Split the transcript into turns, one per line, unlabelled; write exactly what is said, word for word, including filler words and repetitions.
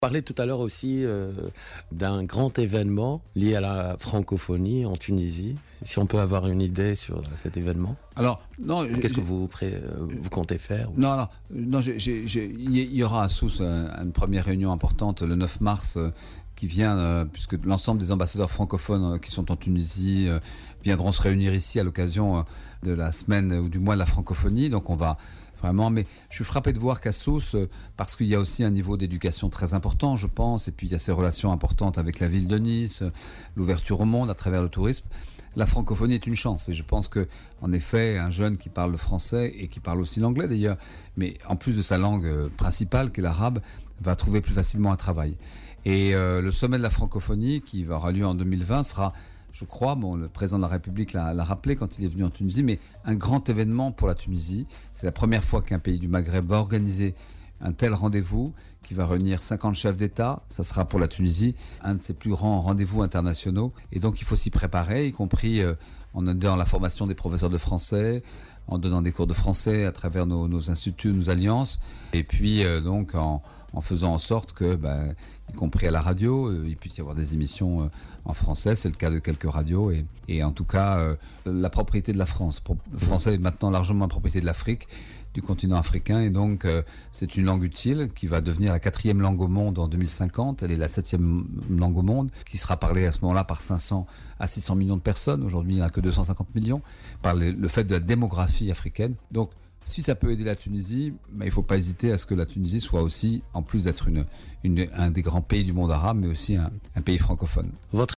Parlait tout à l'heure aussi euh, d'un grand événement lié à la francophonie en Tunisie. Si on peut avoir une idée sur cet événement.
Alors, non.
Qu'est-ce que vous, pré, vous comptez faire?
Non, non, non. Il y aura à Sousse une première réunion importante le neuf mars euh, qui vient, euh, puisque l'ensemble des ambassadeurs francophones euh, qui sont en Tunisie euh, viendront se réunir ici à l'occasion euh, de la semaine ou du mois de la francophonie. Donc, on va. Vraiment, mais je suis frappé de voir qu'à Sousse, parce qu'il y a aussi un niveau d'éducation très important, je pense, et puis il y a ces relations importantes avec la ville de Nice, l'ouverture au monde à travers le tourisme. La francophonie est une chance, et je pense que, en effet, un jeune qui parle le français et qui parle aussi l'anglais d'ailleurs, mais en plus de sa langue principale, qui est l'arabe, va trouver plus facilement un travail. Et euh, le sommet de la francophonie, qui aura lieu en deux mille vingt, sera, je crois, bon, le président de la République l'a, l'a rappelé quand il est venu en Tunisie, mais un grand événement pour la Tunisie. C'est la première fois qu'un pays du Maghreb va organiser un tel rendez-vous qui va réunir cinquante chefs d'État. Ça sera pour la Tunisie un de ses plus grands rendez-vous internationaux. Et donc il faut s'y préparer, y compris euh, en donnant la formation des professeurs de français, en donnant des cours de français à travers nos, nos instituts, nos alliances, et puis euh, donc en, en faisant en sorte que, ben, y compris à la radio, euh, il puisse y avoir des émissions euh, en français. C'est le cas de quelques radios. Et, et en tout cas, euh, la propriété de la France. Le français est maintenant largement la propriété de l'Afrique, du continent africain. Et donc, euh, c'est une langue utile qui va devenir la quatrième langue au monde en deux mille cinquante. Elle est la septième langue au monde, qui sera parlée à ce moment-là par cinq cents à six cents millions de personnes. Aujourd'hui, il n'y en a que deux cent cinquante millions, par le, le fait de la démographie africaine. Donc, si ça peut aider la Tunisie, ben, il ne faut pas hésiter à ce que la Tunisie soit aussi, en plus d'être une, une, un des grands pays du monde arabe, mais aussi un, un pays francophone.
Votre